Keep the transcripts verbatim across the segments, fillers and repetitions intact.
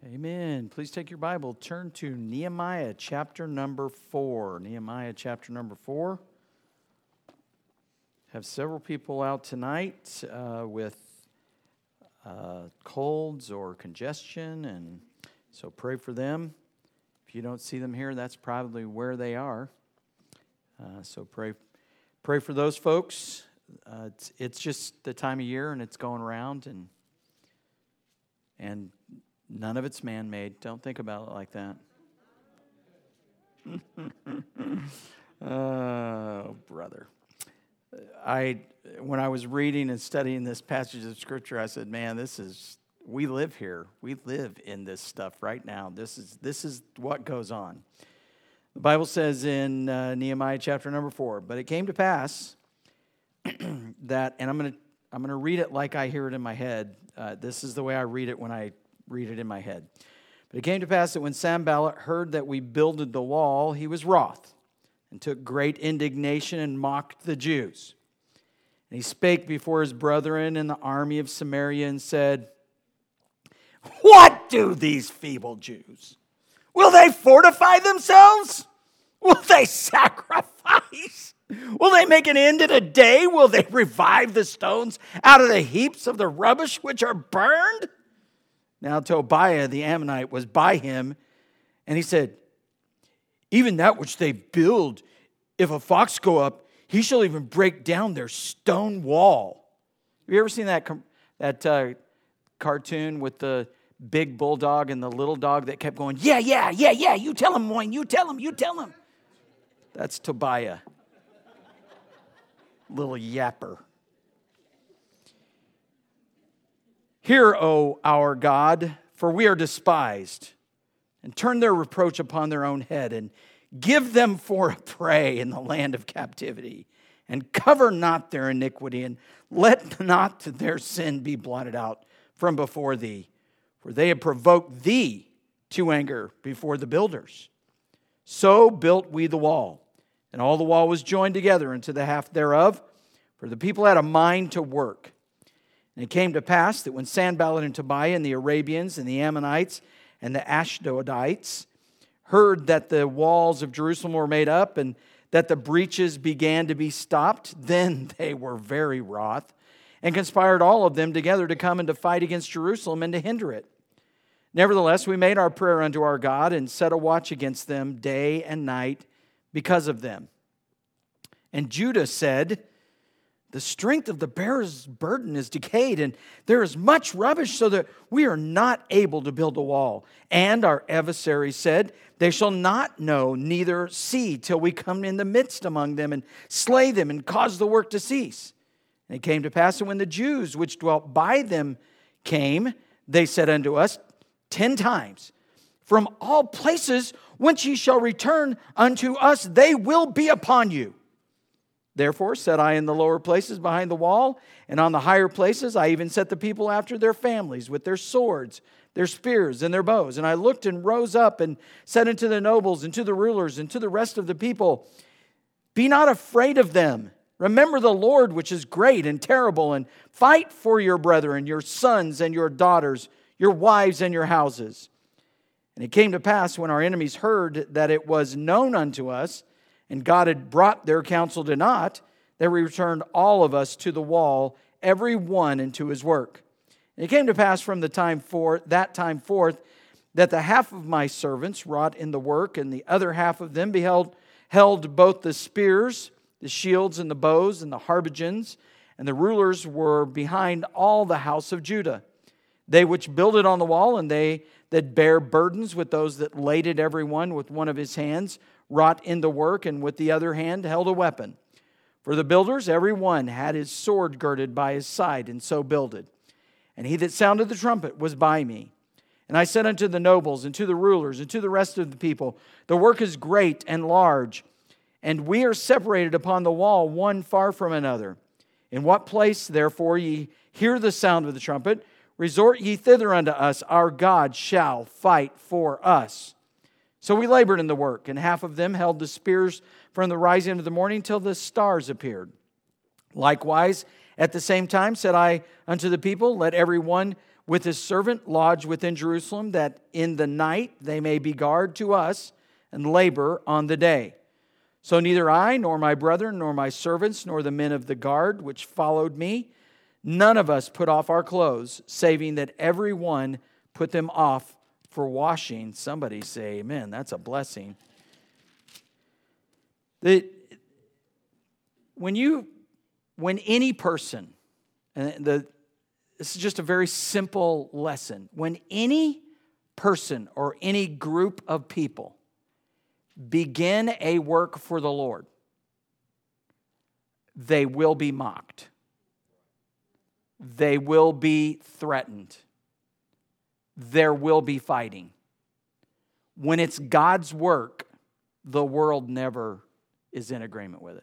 Amen. Please take your Bible, turn to Nehemiah chapter number four. Nehemiah chapter number four. Have several people out tonight uh, with uh, colds or congestion, and so pray for them. If you don't see them here, that's probably where they are. Uh, so pray, pray for those folks. Uh, it's, it's just the time of year, and it's going around, and and. None of it's man-made. Don't think about it like that. Oh, brother. I, when I was reading and studying this passage of Scripture, I said, man, this is, we live here. We live in this stuff right now. This is, this is what goes on. The Bible says in uh, Nehemiah chapter number four, but it came to pass that, and I'm going to I'm going to read it like I hear it in my head. Uh, this is the way I read it when I read it in my head. But it came to pass that when Sanballat heard that we builded the wall, he was wroth, and took great indignation and mocked the Jews. And he spake before his brethren in the army of Samaria and said, what do these feeble Jews? Will they fortify themselves? Will they sacrifice? Will they make an end in a day? Will they revive the stones out of the heaps of the rubbish which are burned? Now Tobiah the Ammonite was by him, and he said, even that which they build, if a fox go up, he shall even break down their stone wall. Have you ever seen that, that uh, cartoon with the big bulldog and the little dog that kept going, yeah, yeah, yeah, yeah, you tell him, Wayne, you tell him, you tell him. That's Tobiah. Little yapper. Hear, O our God, for we are despised, and turn their reproach upon their own head, and give them for a prey in the land of captivity, and cover not their iniquity, and let not their sin be blotted out from before thee, for they have provoked thee to anger before the builders. So built we the wall, and all the wall was joined together into the half thereof, for the people had a mind to work. And it came to pass that when Sanballat and Tobiah and the Arabians and the Ammonites and the Ashdodites heard that the walls of Jerusalem were made up and that the breaches began to be stopped, then they were very wroth and conspired all of them together to come and to fight against Jerusalem and to hinder it. Nevertheless, we made our prayer unto our God and set a watch against them day and night because of them. And Judah said, the strength of the bearer's burden is decayed, and there is much rubbish, so that we are not able to build a wall. And our adversary said, they shall not know, neither see, till we come in the midst among them, and slay them, and cause the work to cease. And it came to pass that when the Jews which dwelt by them came, they said unto us ten times, from all places whence ye shall return unto us, they will be upon you. Therefore said I in the lower places behind the wall, and on the higher places I even set the people after their families with their swords, their spears, and their bows. And I looked and rose up and said unto the nobles and to the rulers and to the rest of the people, be not afraid of them. Remember the Lord, which is great and terrible, and fight for your brethren, your sons and your daughters, your wives and your houses. And it came to pass when our enemies heard that it was known unto us, and God had brought their counsel to naught, that we returned all of us to the wall, every one into his work. And it came to pass from the time forth, that time forth, that the half of my servants wrought in the work, and the other half of them beheld held both the spears, the shields, and the bows, and the harbigons, and the rulers were behind all the house of Judah. They which builded on the wall, and they that bare burdens with those that laid it every one with one of his hands, wrought in the work, and with the other hand held a weapon. For the builders, every one had his sword girded by his side, and so builded. And he that sounded the trumpet was by me. And I said unto the nobles, and to the rulers, and to the rest of the people, the work is great and large, and we are separated upon the wall, one far from another. In what place, therefore, ye hear the sound of the trumpet, resort ye thither unto us, our God shall fight for us. So we labored in the work, and half of them held the spears from the rising of the morning till the stars appeared. Likewise, at the same time said I unto the people, let every one with his servant lodge within Jerusalem, that in the night they may be guard to us and labor on the day. So neither I, nor my brethren, nor my servants, nor the men of the guard which followed me, none of us put off our clothes, saving that every one put them off for washing. Somebody say amen. That's a blessing. The, when you, when any person, and the this is just a very simple lesson. When any person or any group of people begin a work for the Lord, they will be mocked. They will be threatened. There will be fighting. When it's God's work, the world never is in agreement with it.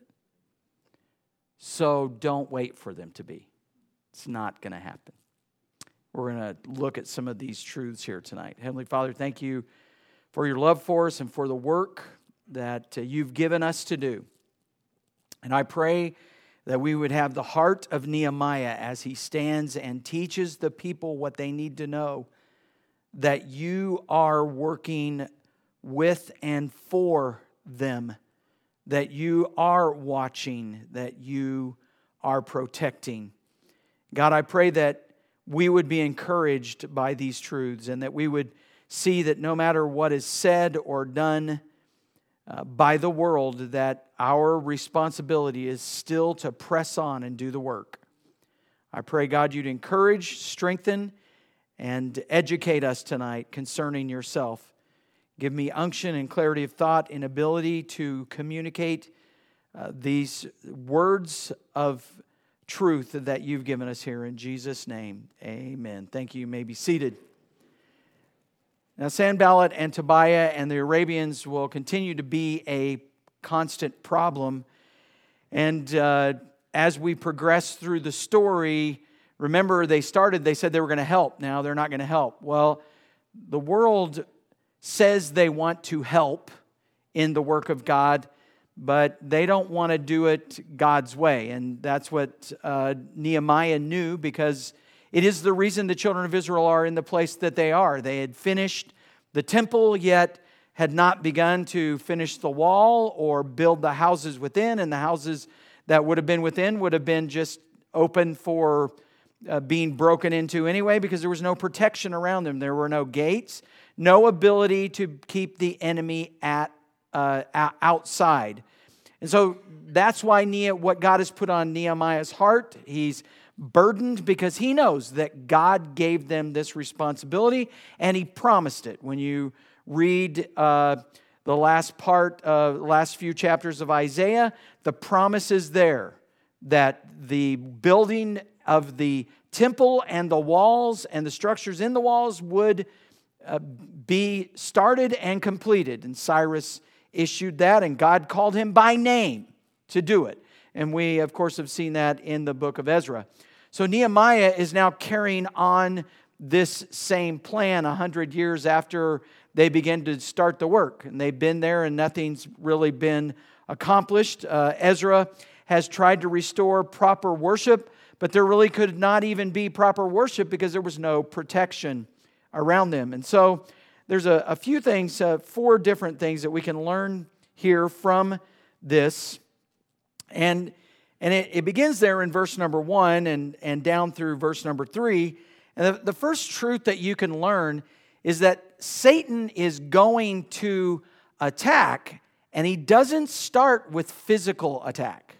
So don't wait for them to be. It's not going to happen. We're going to look at some of these truths here tonight. Heavenly Father, thank you for your love for us and for the work that uh, you've given us to do. And I pray that we would have the heart of Nehemiah as he stands and teaches the people what they need to know, that you are working with and for them, that you are watching, that you are protecting. God, I pray that we would be encouraged by these truths and that we would see that no matter what is said or done uh, by the world, that our responsibility is still to press on and do the work. I pray, God, you'd encourage, strengthen, and educate us tonight concerning yourself. Give me unction and clarity of thought and ability to communicate uh, these words of truth that you've given us here. In Jesus' name, amen. Thank you. You may be seated. Now, Sanballat and Tobiah and the Arabians will continue to be a constant problem. And uh, as we progress through the story, remember they started, they said they were going to help. Now they're not going to help. Well, the world says they want to help in the work of God, but they don't want to do it God's way. And that's what uh, Nehemiah knew, because it is the reason the children of Israel are in the place that they are. They had finished the temple, yet had not begun to finish the wall or build the houses within. And the houses that would have been within would have been just open for uh, being broken into anyway, because there was no protection around them. There were no gates, no ability to keep the enemy at Uh, outside. And so that's why Nehemiah, what God has put on Nehemiah's heart, he's burdened because he knows that God gave them this responsibility and he promised it. When you read uh, the last part, uh, last few chapters of Isaiah, the promise is there that the building of the temple and the walls and the structures in the walls would uh, be started and completed. And Cyrus issued that, and God called him by name to do it. And we, of course, have seen that in the book of Ezra. So Nehemiah is now carrying on this same plan a hundred years after they begin to start the work. And they've been there and nothing's really been accomplished. Uh, Ezra has tried to restore proper worship, but there really could not even be proper worship because there was no protection around them. And so there's a, a few things, uh, four different things that we can learn here from this. And and it, it begins there in verse number one and, and down through verse number three. And the, the first truth that you can learn is that Satan is going to attack, and he doesn't start with physical attack.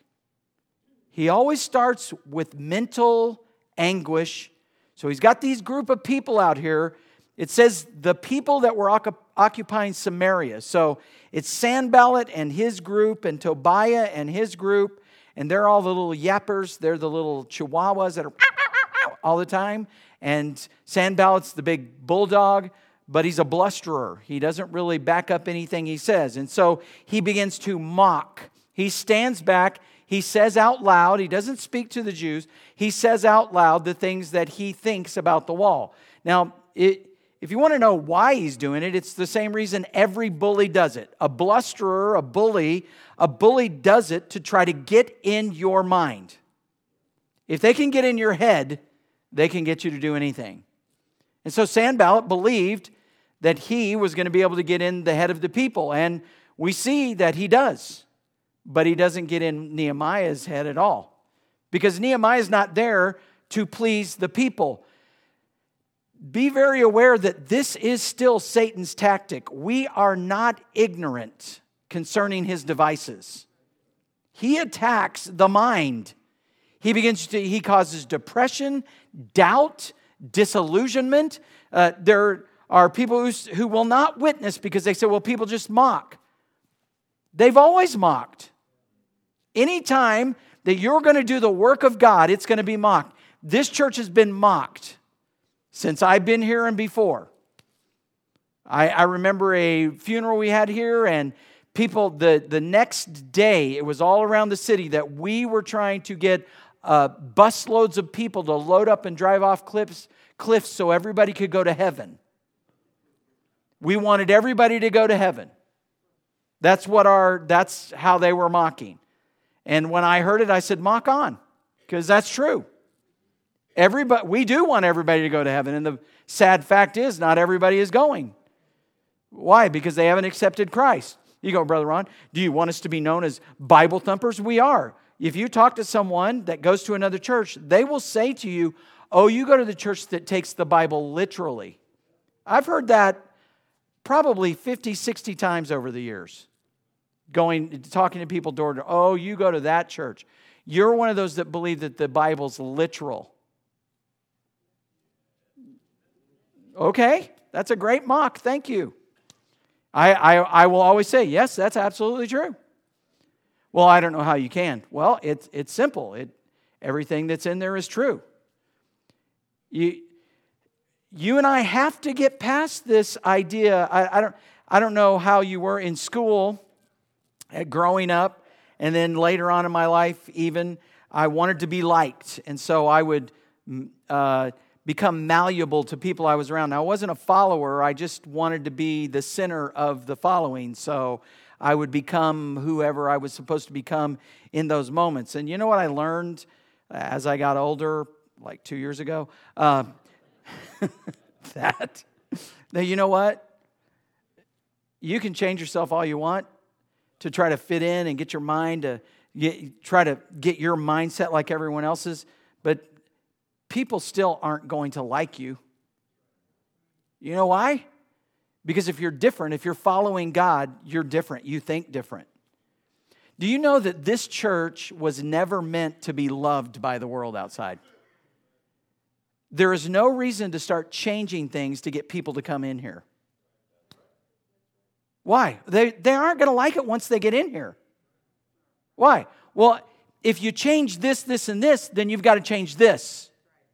He always starts with mental anguish. So he's got these group of people out here. It says the people that were occupying Samaria. So it's Sanballat and his group and Tobiah and his group. And they're all the little yappers. They're the little chihuahuas that are all the time. And Sanballat's the big bulldog, but he's a blusterer. He doesn't really back up anything he says. And so he begins to mock. He stands back. He says out loud. He doesn't speak to the Jews. He says out loud the things that he thinks about the wall. Now, it... If you want to know why he's doing it, it's the same reason every bully does it. A blusterer, a bully, a bully does it to try to get in your mind. If they can get in your head, they can get you to do anything. And so Sanballat believed that he was going to be able to get in the head of the people. And we see that he does. But he doesn't get in Nehemiah's head at all. Because Nehemiah is not there to please the people. Be very aware that this is still Satan's tactic. We are not ignorant concerning his devices. He attacks the mind. He begins to, he causes depression, doubt, disillusionment. Uh, there are people who, who will not witness because they say, well, people just mock. They've always mocked. Anytime that you're going to do the work of God, it's going to be mocked. This church has been mocked since I've been here and before. I, I remember a funeral we had here, and people, the, the next day, it was all around the city that we were trying to get uh, bus loads of people to load up and drive off cliffs, cliffs so everybody could go to heaven. We wanted everybody to go to heaven. That's what our, that's how they were mocking. And when I heard it, I said, mock on, because that's true. Everybody, we do want everybody to go to heaven. And the sad fact is, not everybody is going. Why? Because they haven't accepted Christ. You go, Brother Ron, do you want us to be known as Bible thumpers? We are. If you talk to someone that goes to another church, they will say to you, oh, you go to the church that takes the Bible literally. I've heard that probably fifty, sixty times over the years. Going, talking to people door to door. Oh, you go to that church. You're one of those that believe that the Bible's literal. Okay, that's a great mock. Thank you. I, I, I will always say, yes, that's absolutely true. Well, I don't know how you can. Well, it's it's simple. It everything that's in there is true. You you and I have to get past this idea. I, I don't I don't know how you were in school, uh, growing up, and then later on in my life, even I wanted to be liked, and so I would. Uh, become malleable to people I was around. Now, I wasn't a follower. I just wanted to be the center of the following. So I would become whoever I was supposed to become in those moments. And you know what I learned as I got older, like two years ago? Uh, that, that, you know what? You can change yourself all you want to try to fit in and get your mind to get, try to get your mindset like everyone else's. But people still aren't going to like you. You know why? Because if you're different, if you're following God, you're different. You think different. Do you know that this church was never meant to be loved by the world outside? There is no reason to start changing things to get people to come in here. Why? They, they aren't going to like it once they get in here. Why? Well, if you change this, this, and this, then you've got to change this.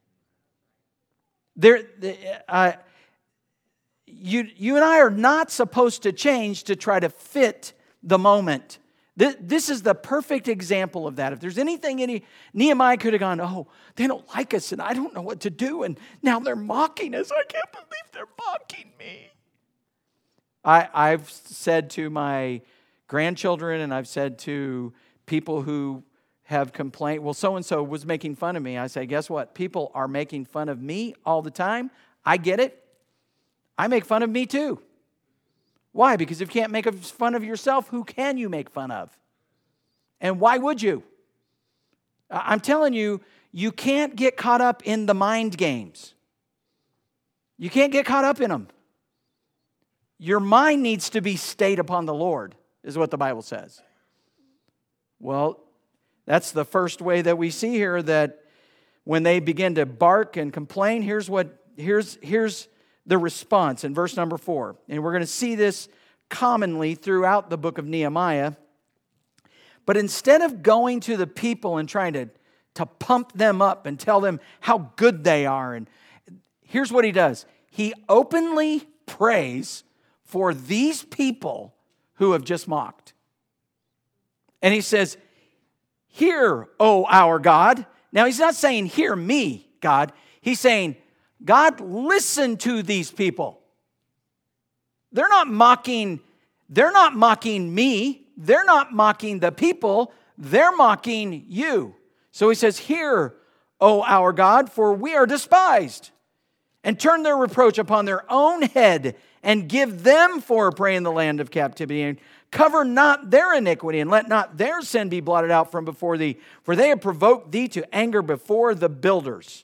There, uh, you, you and I are not supposed to change to try to fit the moment. This, this is the perfect example of that. If there's anything any Nehemiah could have gone, oh, they don't like us and I don't know what to do, and now they're mocking us. I can't believe they're mocking me. I, I've said to my grandchildren, and I've said to people who have complained, well, so-and-so was making fun of me. I say, guess what? People are making fun of me all the time. I get it. I make fun of me too. Why? Because if you can't make fun of yourself, who can you make fun of? And why would you? I'm telling you, you can't get caught up in the mind games. You can't get caught up in them. Your mind needs to be stayed upon the Lord, is what the Bible says. Well, that's the first way that we see here that when they begin to bark and complain, here's what here's here's the response in verse number four. And we're going to see this commonly throughout the book of Nehemiah. But instead of going to the people and trying to, to pump them up and tell them how good they are, and here's what he does. He openly prays for these people who have just mocked. And he says, hear, O our God. Now, he's not saying, hear me, God. He's saying, God, listen to these people. They're not mocking, they're not mocking me. They're not mocking the people. They're mocking you. So he says, hear, O our God, for we are despised. and turn their reproach upon their own head, and give them for a prey in the land of captivity, and cover not their iniquity, and let not their sin be blotted out from before thee, for they have provoked thee to anger before the builders.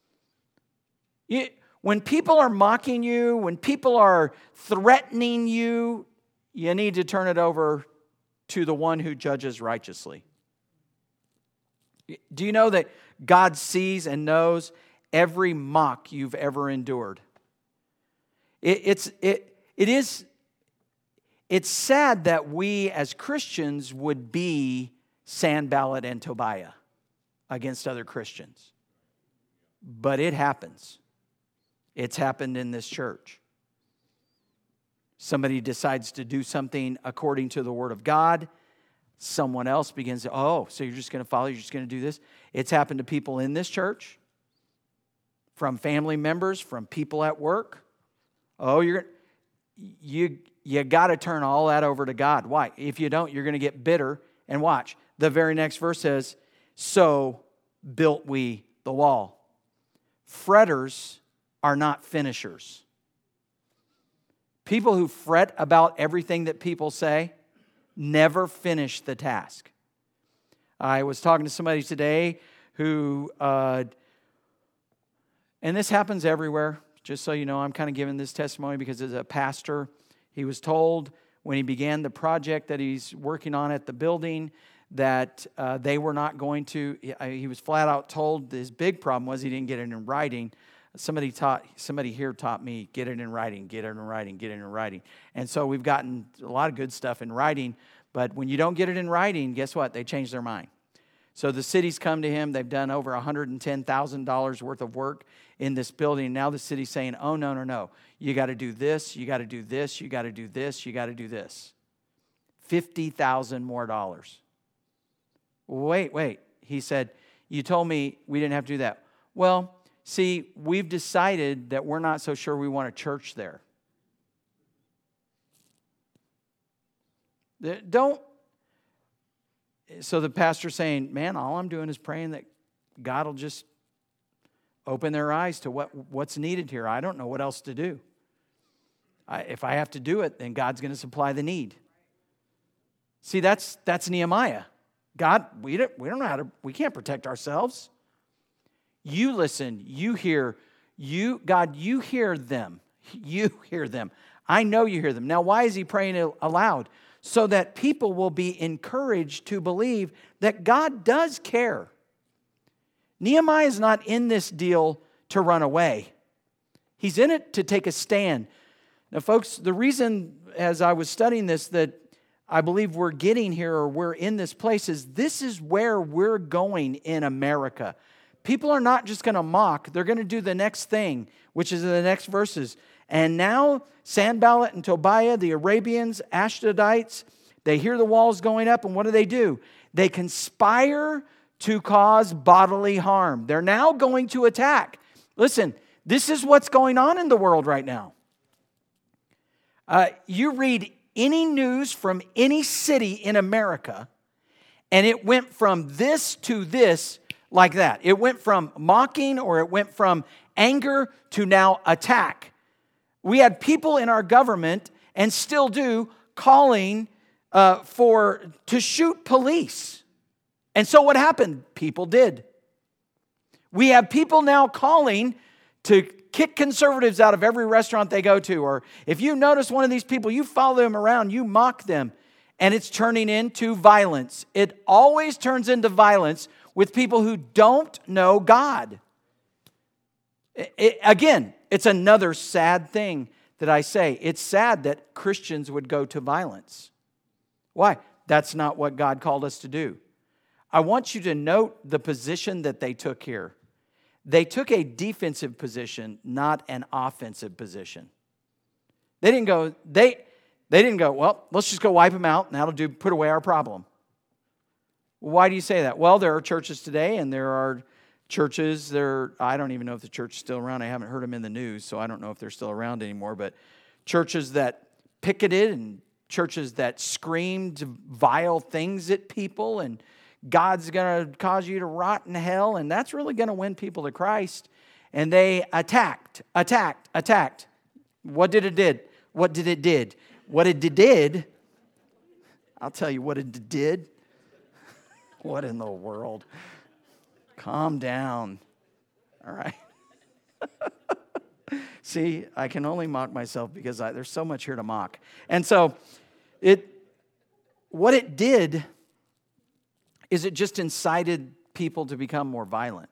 You, when people are mocking you, when people are threatening you, you need to turn it over to the one who judges righteously. Do you know that God sees and knows every mock you've ever endured? It, it's it it is it's sad that we as Christians would be Sanballat and Tobiah against other Christians, but it happens. It's happened in this church. Somebody decides to do something according to the Word of God. Someone else begins to, oh, so you're just going to follow, you're just going to do this? It's happened to people in this church, from family members, from people at work. Oh, you're you you got to turn all that over to God. Why? If you don't, you're going to get bitter. And watch, the very next verse says, so built we the wall. Fretters are not finishers. People who fret about everything that people say never finish the task. I was talking to somebody today who, uh, and this happens everywhere, just so you know, I'm kind of giving this testimony because as a pastor, he was told when he began the project that he's working on at the building that uh, they were not going to, he was flat out told his big problem was he didn't get it in writing. Somebody taught, somebody here taught me, get it in writing, get it in writing, get it in writing. And so we've gotten a lot of good stuff in writing, but when you don't get it in writing, guess what? They change their mind. So the city's come to him. They've done over one hundred ten thousand dollars worth of work in this building. Now the city's saying, oh, no, no, no. You got to do this, you got to do this, you got to do this, you got to do this. fifty thousand dollars more dollars. Wait, wait. He said, you told me we didn't have to do that. Well, see, we've decided that we're not so sure we want a church there. Don't. So the pastor's saying, man, all I'm doing is praying that God will just open their eyes to what, what's needed here. I don't know what else to do. I, if I have to do it, then God's going to supply the need. See, that's that's Nehemiah. God, we don't, we don't know how to, we can't protect ourselves. You listen, you hear, you, God, you hear them. You hear them. I know you hear them. Now, why is he praying aloud? So that people will be encouraged to believe that God does care. Nehemiah is not in this deal to run away. He's in it to take a stand. Now, folks, the reason, as I was studying this, that I believe we're getting here or we're in this place is this is where we're going in America. People are not just going to mock. They're going to do the next thing, which is in the next verses. And now Sanballat and Tobiah, the Arabians, Ashdodites, they hear the walls going up, and what do they do? They conspire to cause bodily harm. They're now going to attack. Listen, this is what's going on in the world right now. Uh, you read any news from any city in America, and it went from this to this like that. It went from mocking or it went from anger to now attack. We had people in our government, and still do, calling uh, for to shoot police. And so what happened? People did. We have people now calling to kick conservatives out of every restaurant they go to. Or if you notice one of these people, you follow them around, you mock them, and it's turning into violence. It always turns into violence with people who don't know God. It, it, again, it's another sad thing that I say. It's sad that Christians would go to violence. Why? That's not what God called us to do. I want you to note the position that they took here. They took a defensive position, not an offensive position. They didn't go, they, they didn't go, well, let's just go wipe them out and that'll do, put away our problem. Why do you say that? Well, there are churches today, and there are churches, there, I don't even know if the church is still around. I haven't heard them in the news, so I don't know if they're still around anymore. But churches that picketed and churches that screamed vile things at people, and God's going to cause you to rot in hell, and that's really going to win people to Christ. and they attacked, attacked, attacked. What did it did? What did it did? What it did, I'll tell you what it did. What in the world? Calm down. All right. See, I can only mock myself because I, there's so much here to mock. And so, it, what it did is it just incited people to become more violent.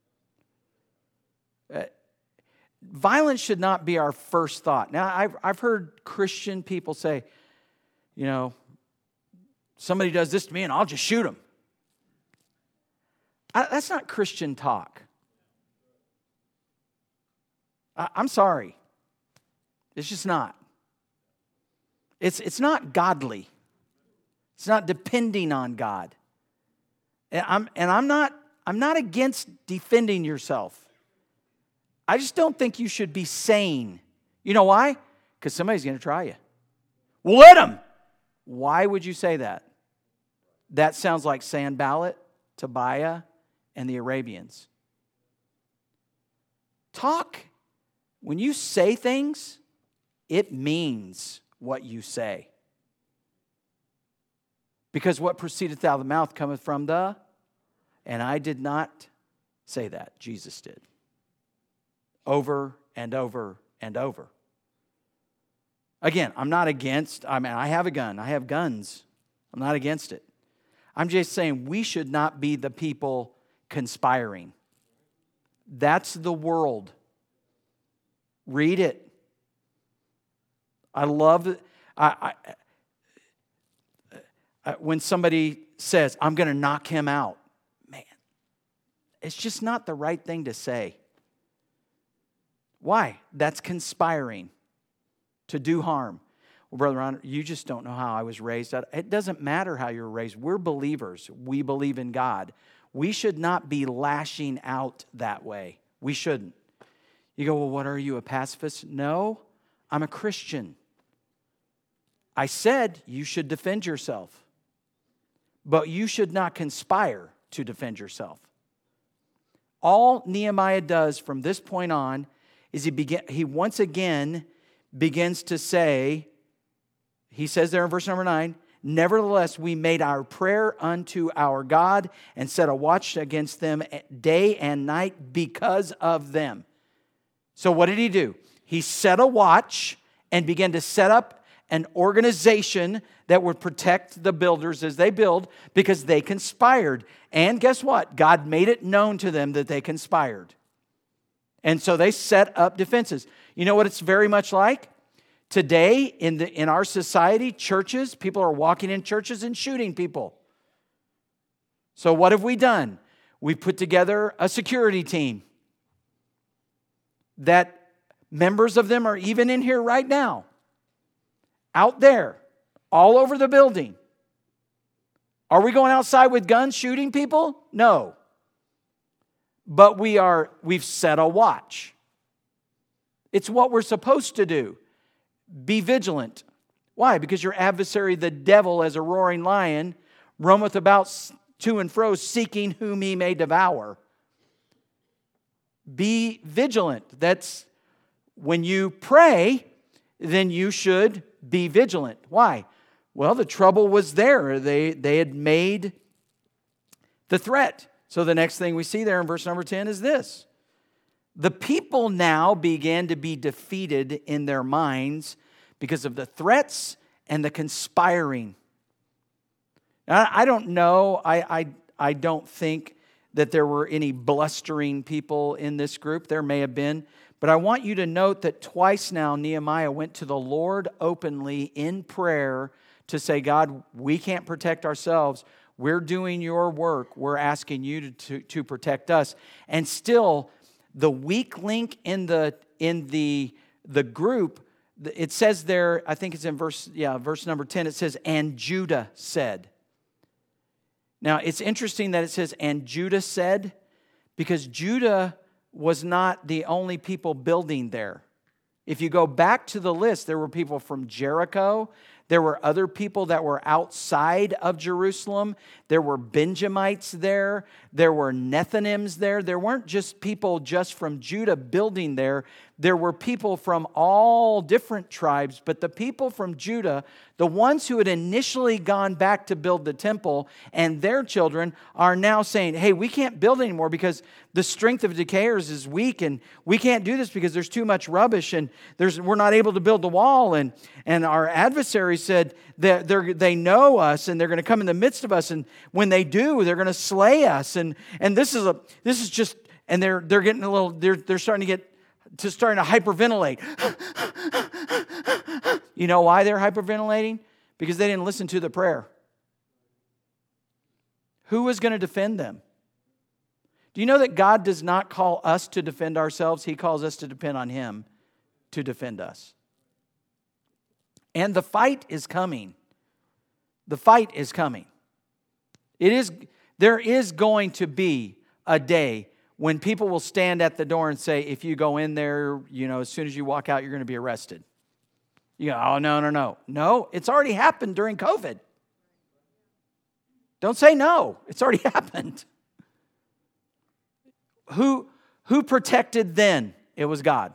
Uh, violence should not be our first thought. Now, I've, I've heard Christian people say, you know, somebody does this to me and I'll just shoot them. I, that's not Christian talk. I, I'm sorry. It's just not. It's, it's not godly. It's not depending on God. And I'm, and I'm not, I'm not against defending yourself. I just don't think you should be sane. You know why? Because somebody's going to try you. Well, let them. Why would you say that? That sounds like Sanballat, Tobiah, and the Arabians. Talk. When you say things, it means what you say. Because what proceedeth out of the mouth cometh from the, and I did not say that. Jesus did. Over and over and over. Again, I'm not against, I mean, I have a gun. I have guns. I'm not against it. I'm just saying we should not be the people conspiring. That's the world. Read it. I love it. I, I, I, when somebody says, I'm going to knock him out, man, it's just not the right thing to say. Why? That's conspiring to do harm. Well, Brother Ron, you just don't know how I was raised. It doesn't matter how you're raised. We're believers. We believe in God. We should not be lashing out that way. We shouldn't. You go, well, what are you, a pacifist? No, I'm a Christian. I said you should defend yourself, but you should not conspire to defend yourself. All Nehemiah does from this point on is he begin, he once again begins to say, he says there in verse number nine, nevertheless, we made our prayer unto our God and set a watch against them day and night because of them. So what did he do? He set a watch and began to set up an organization that would protect the builders as they build because they conspired. And guess what? God made it known to them that they conspired. And so they set up defenses. You know what it's very much like? Today, in the in our society, churches, people are walking in churches and shooting people. So what have we done? We put together a security team that members of them are even in here right now, out there, all over the building. Are we going outside with guns shooting people? No. But we are, we've set a watch. It's what we're supposed to do. Be vigilant. Why? Because your adversary, the devil, as a roaring lion, roameth about to and fro, seeking whom he may devour. Be vigilant. That's when you pray, then you should be vigilant. Why? Well, the trouble was there. They, they had made the threat. So the next thing we see there in verse number ten is this. The people now began to be defeated in their minds because of the threats and the conspiring. Now, I don't know. I, I, I don't think that there were any blustering people in this group. There may have been. But I want you to note that twice now Nehemiah went to the Lord openly in prayer to say, God, we can't protect ourselves. We're doing your work. We're asking you to, to, to protect us. And still, the weak link in the in the, the group, it says there, I think it's in verse, yeah, verse number ten, it says, and Judah said. Now, it's interesting that it says, and Judah said, because Judah was not the only people building there. If you go back to the list, there were people from Jericho. There were other people that were outside of Jerusalem. There were Benjamites there. There were Nethinims there. There weren't just people just from Judah building there. There were people from all different tribes. But the people from Judah, the ones who had initially gone back to build the temple, and their children are now saying, hey, we can't build anymore because the strength of decayers is weak, and we can't do this because there's too much rubbish, and there's, we're not able to build the wall. And, and our adversaries said that they're, they know us, and they're going to come in the midst of us, and when they do, they're going to slay us. And, and this is a this is just, and they're they're getting a little, they're they're starting to get to starting to hyperventilate. You know why they're hyperventilating? Because they didn't listen to the prayer. Who was going to defend them? Do you know that God does not call us to defend ourselves? He calls us to depend on Him to defend us. And the fight is coming. The fight is coming. It is, there is going to be a day when people will stand at the door and say, if you go in there, you know, as soon as you walk out, you're going to be arrested. You go, oh, no, no, no. No, it's already happened during COVID. Don't say no. It's already happened. Who, who protected then? It was God.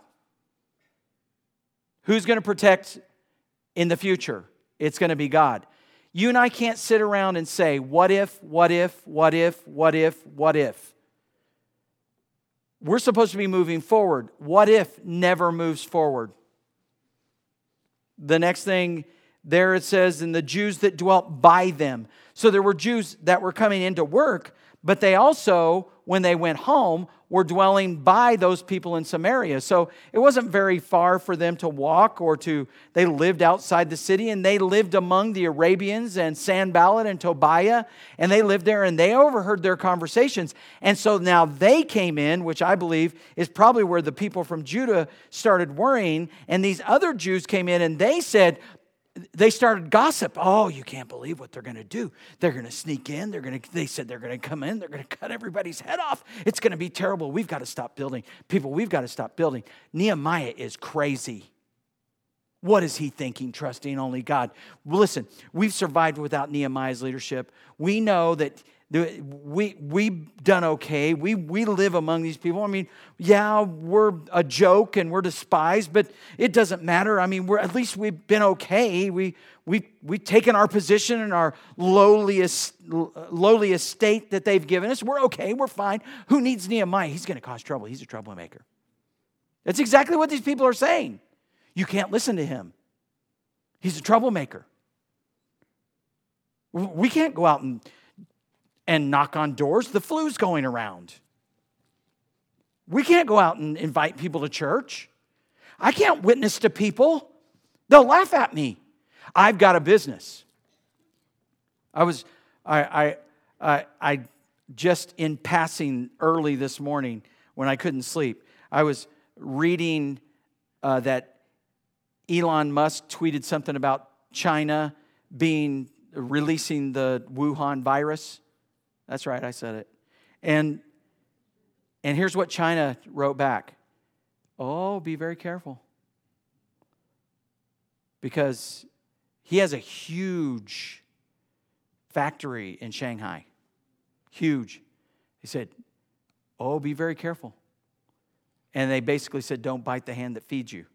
Who's going to protect in the future? It's going to be God. You and I can't sit around and say, what if, what if, what if, what if, what if. We're supposed to be moving forward. What if never moves forward? The next thing there it says, and the Jews that dwelt by them. So there were Jews that were coming into work, but they also, when they went home, were dwelling by those people in Samaria. So it wasn't very far for them to walk or to, they lived outside the city, and they lived among the Arabians and Sanballat and Tobiah, and they lived there, and they overheard their conversations. And so now they came in, which I believe is probably where the people from Judah started worrying, and these other Jews came in, and they said, they started gossip. Oh, you can't believe what they're going to do. They're going to sneak in. They're going to. They said they're going to come in. They're going to cut everybody's head off. It's going to be terrible. We've got to stop building. People, we've got to stop building. Nehemiah is crazy. What is he thinking, trusting only God? Well, listen, we've survived without Nehemiah's leadership. We know that we, we've done okay. We, we live among these people. I mean, yeah, we're a joke and we're despised, but it doesn't matter. I mean, we're at least we've been okay. We, we, we've taken our position in our lowliest, lowliest state that they've given us. We're okay. We're fine. Who needs Nehemiah? He's going to cause trouble. He's a troublemaker. That's exactly what these people are saying. You can't listen to him. He's a troublemaker. We can't go out and, and knock on doors. The flu's going around. We can't go out and invite people to church. I can't witness to people. They'll laugh at me. I've got a business. I was, I, I, I, I just in passing early this morning when I couldn't sleep, I was reading uh, that Elon Musk tweeted something about China being releasing the Wuhan virus. That's right, I said it. And and here's what China wrote back. Oh, be very careful. Because he has a huge factory in Shanghai. Huge. He said, oh, be very careful. And they basically said, don't bite the hand that feeds you.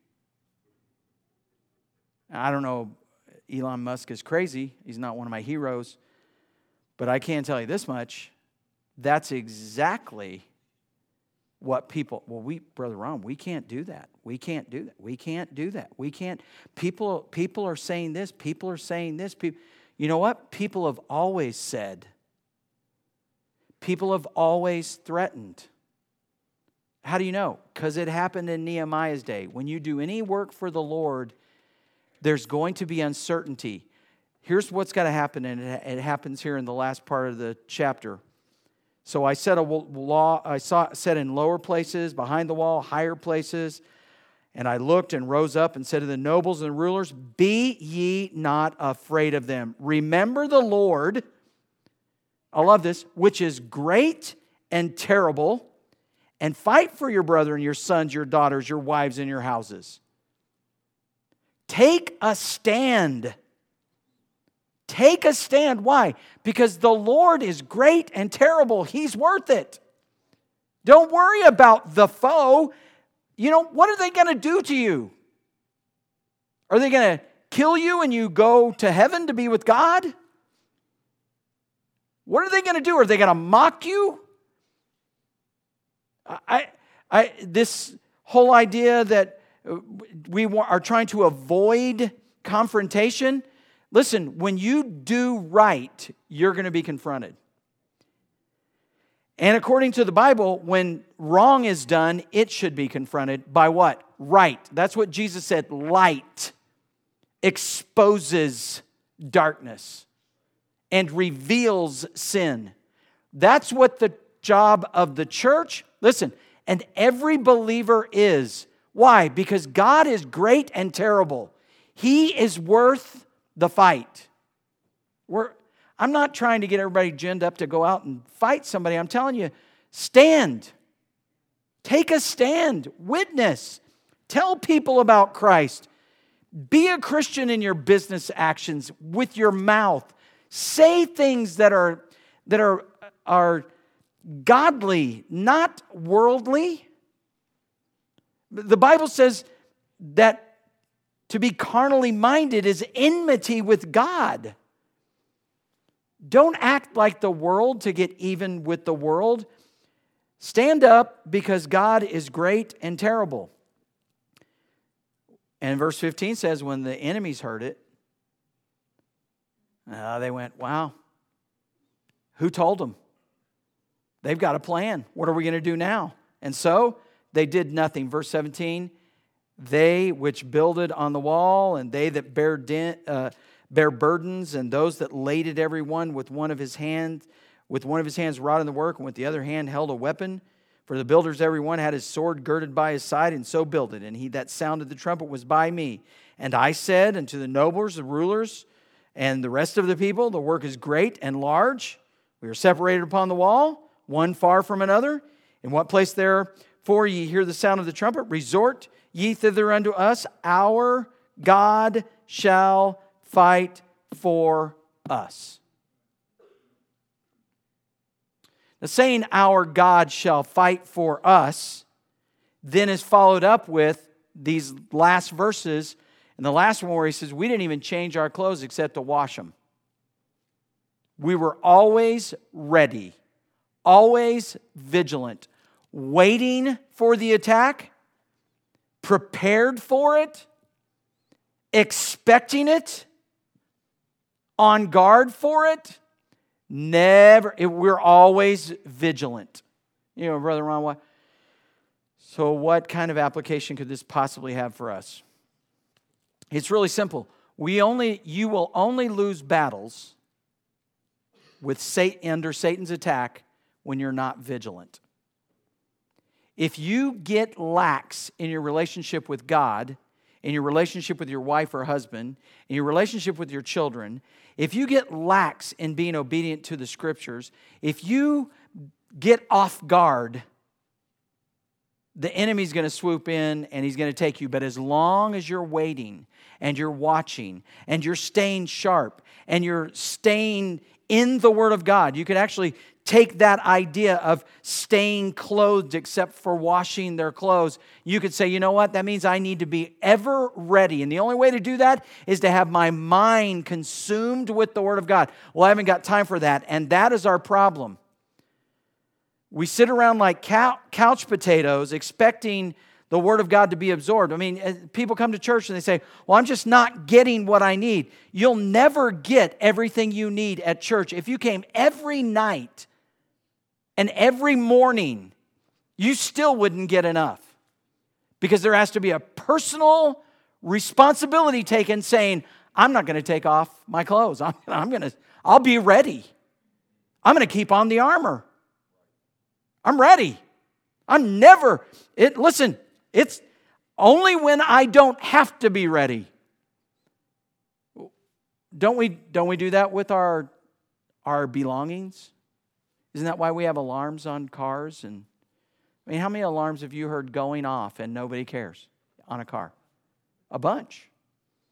I don't know, Elon Musk is crazy. He's not one of my heroes. But I can tell you this much. That's exactly what people, well, we, Brother Ron, we can't do that. We can't do that. We can't do that. We can't. People, people are saying this. People are saying this. People, you know what? People have always said. People have always threatened. How do you know? Because it happened in Nehemiah's day. When you do any work for the Lord, there's going to be uncertainty. Here's what's got to happen, and it happens here in the last part of the chapter. So I set a law. I saw set in lower places, behind the wall, higher places, and I looked and rose up and said to the nobles and rulers, "Be ye not afraid of them. Remember the Lord." I love this, which is great and terrible, and fight for your brethren, your sons, your daughters, your wives, and your houses. Take a stand. Take a stand. Why? Because the Lord is great and terrible. He's worth it. Don't worry about the foe. You know, what are they going to do to you? Are they going to kill you and you go to heaven to be with God? What are they going to do? Are they going to mock you? I, I, this whole idea that we are trying to avoid confrontation. Listen, when you do right, you're going to be confronted. And according to the Bible, when wrong is done, it should be confronted by what? Right. That's what Jesus said. Light exposes darkness and reveals sin. That's what the job of the church, listen, and every believer is. Why? Because God is great and terrible. He is worth the fight. We're, I'm not trying to get everybody ginned up to go out and fight somebody. I'm telling you, stand. Take a stand. Witness. Tell people about Christ. Be a Christian in your business actions with your mouth. Say things that are, that are, are godly, not worldly. The Bible says that to be carnally minded is enmity with God. Don't act like the world to get even with the world. Stand up because God is great and terrible. And verse fifteen says, when the enemies heard it, uh, they went, wow, who told them? They've got a plan. What are we going to do now? And so they did nothing. Verse seventeen, they which builded on the wall, and they that bear, den, uh, bear burdens, and those that laded every one with one of his hands, with one of his hands wrought in the work, and with the other hand held a weapon. For the builders every one had his sword girded by his side, and so builded. And he that sounded the trumpet was by me. And I said unto the nobles, the rulers, and the rest of the people, the work is great and large. We are separated upon the wall, one far from another. In what place therefore ye hear the sound of the trumpet, resort ye thither unto us. Our God shall fight for us. The saying, our God shall fight for us, then is followed up with these last verses. And the last one where he says, we didn't even change our clothes except to wash them. We were always ready, always vigilant, waiting for the attack, prepared for it, expecting it, on guard for it. Never, it, we're always vigilant. You know, Brother Ron, what? So what kind of application could this possibly have for us? It's really simple. We only, you will only lose battles with Satan, under Satan's attack when you're not vigilant. If you get lax in your relationship with God, in your relationship with your wife or husband, in your relationship with your children, if you get lax in being obedient to the Scriptures, if you get off guard, the enemy's going to swoop in and he's going to take you. But as long as you're waiting and you're watching and you're staying sharp and you're staying in the Word of God, you could actually take that idea of staying clothed except for washing their clothes. You could say, you know what? That means I need to be ever ready. And the only way to do that is to have my mind consumed with the Word of God. Well, I haven't got time for that. And that is our problem. We sit around like couch potatoes expecting the Word of God to be absorbed. I mean, people come to church and they say, well, I'm just not getting what I need. You'll never get everything you need at church. If you came every night and every morning, you still wouldn't get enough. Because there has to be a personal responsibility taken saying, I'm not going to take off my clothes. I'm, I'm going to, I'll be ready. I'm going to keep on the armor. I'm ready. I'm never, it. listen, it's only when I don't have to be ready. Don't we, don't we do that with our, our belongings? Isn't that why we have alarms on cars? And I mean, how many alarms have you heard going off and nobody cares on a car? A bunch.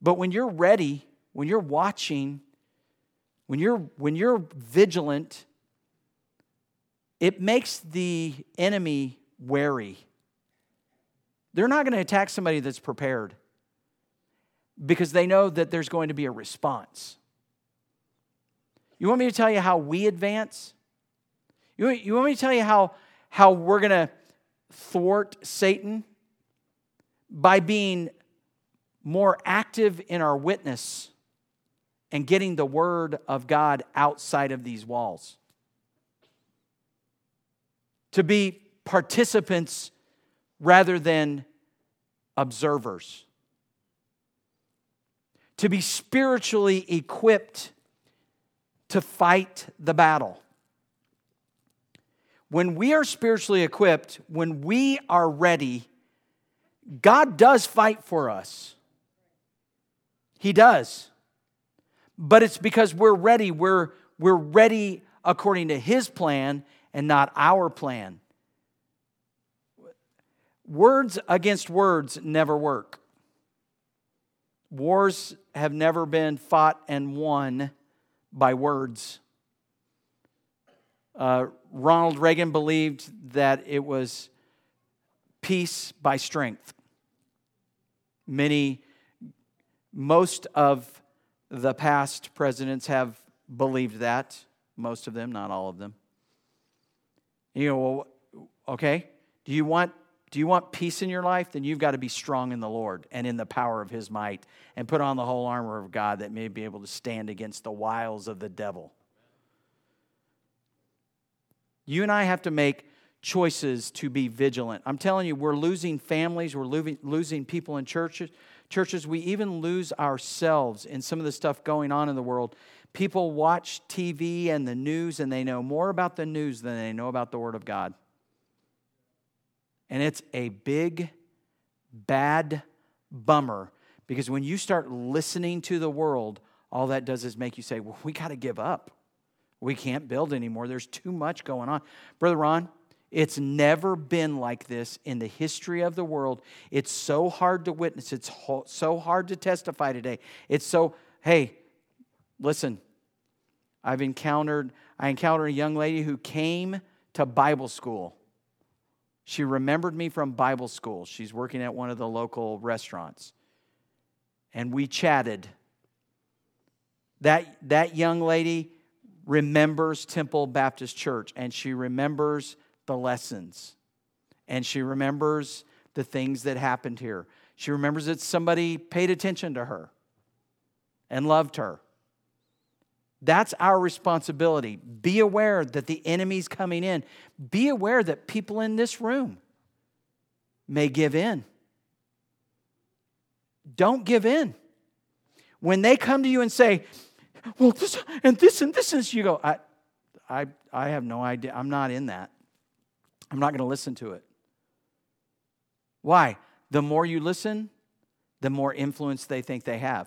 But when you're ready, when you're watching, when you're, when you're vigilant, it makes the enemy wary. They're not going to attack somebody that's prepared because they know that there's going to be a response. You want me to tell you how we advance? You want, you want me to tell you how, how we're going to thwart Satan? By being more active in our witness and getting the word of God outside of these walls. To be participants rather than observers. To be spiritually equipped to fight the battle. When we are spiritually equipped, when we are ready, God does fight for us. He does. But it's because we're ready. We're, we're ready according to His plan and not our plan. Words against words never work. Wars have never been fought and won by words. Uh, Ronald Reagan believed that it was peace by strength. Many, most of the past presidents have believed that. Most of them, not all of them. You know, well, okay, do you want do you want peace in your life? Then you've got to be strong in the Lord and in the power of His might and put on the whole armor of God that may be able to stand against the wiles of the devil. You and I have to make choices to be vigilant. I'm telling you, we're losing families, we're losing, losing people in churches. Churches, we even lose ourselves in some of the stuff going on in the world. People watch T V and the news, and they know more about the news than they know about the Word of God. And it's a big, bad bummer, because when you start listening to the world, all that does is make you say, well, we got to give up. We can't build anymore. There's too much going on. Brother Ron, it's never been like this in the history of the world. It's so hard to witness. It's ho- so hard to testify today. It's so, hey, listen, I've encountered, I encountered a young lady who came to Bible school. She remembered me from Bible school. She's working at one of the local restaurants. And we chatted. That, that young lady remembers Temple Baptist Church, and she remembers the lessons. And she remembers the things that happened here. She remembers that somebody paid attention to her and loved her. That's our responsibility. Be aware that the enemy's coming in. Be aware that people in this room may give in. Don't give in. When they come to you and say, well, this and this and this, and you go, I, I, I have no idea. I'm not in that. I'm not going to listen to it. Why? The more you listen, the more influence they think they have.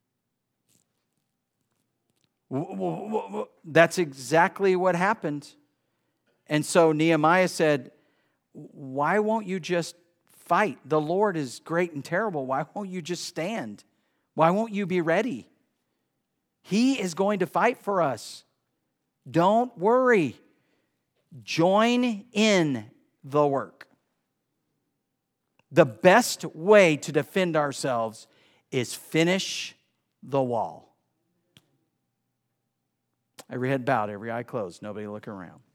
That's exactly what happened. And so Nehemiah said, why won't you just fight? The Lord is great and terrible. Why won't you just stand? Why won't you be ready? He is going to fight for us. Don't worry. Join in the work. The best way to defend ourselves is finish the wall. Every head bowed, every eye closed, nobody look around.